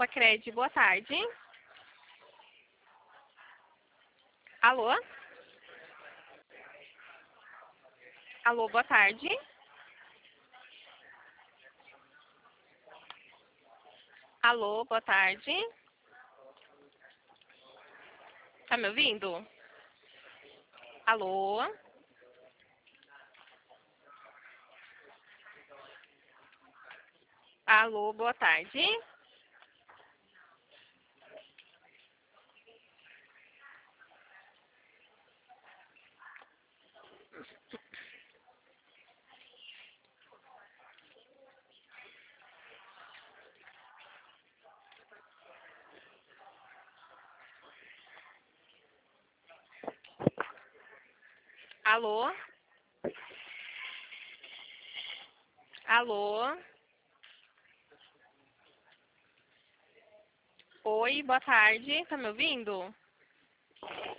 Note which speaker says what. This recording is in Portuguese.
Speaker 1: Sicredi, boa tarde. Alô? Alô, boa tarde. Alô, boa tarde. Tá me ouvindo? Alô? Alô, boa tarde. Alô? Alô? Oi, boa tarde. Tá me ouvindo?